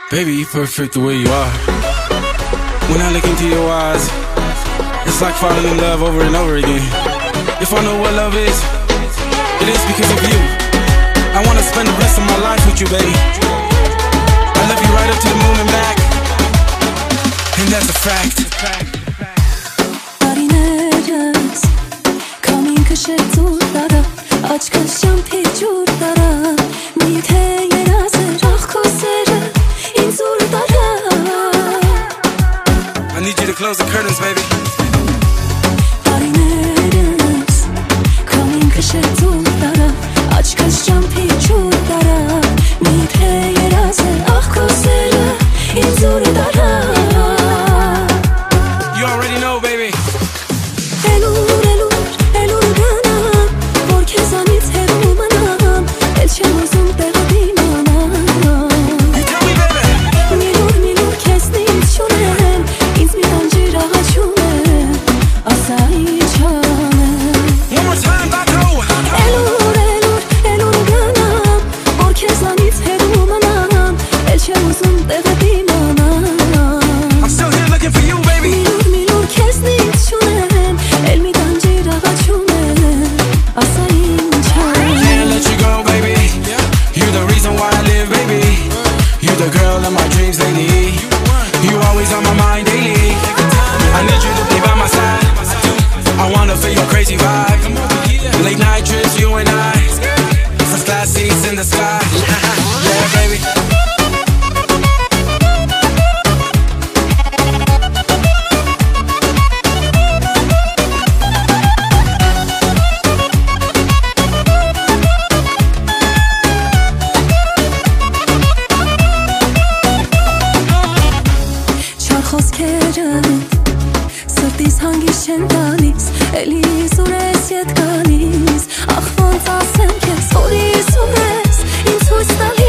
Baby, you're perfect the way you are. When I look into your eyes, it's like falling in love over and over again. If I know what love is, it is because of you. I wanna spend the rest of my life with you, baby. I love you right up to the moon and back, and that's a fact. I need you to close the curtains, baby. You already know, baby. The girl in my dreams lately. You always on my mind daily. I need you to be by my side. I wanna feel your crazy vibe. Late night trips, you and I. First class seats in the sky. Yeah, baby. Սրտիս հանգիստ չեն տալիս, էլի սուրես ետ գալիս, ախ ոնց ասեմ քեզ, որ իսուր ես, ինձ հույս տալիս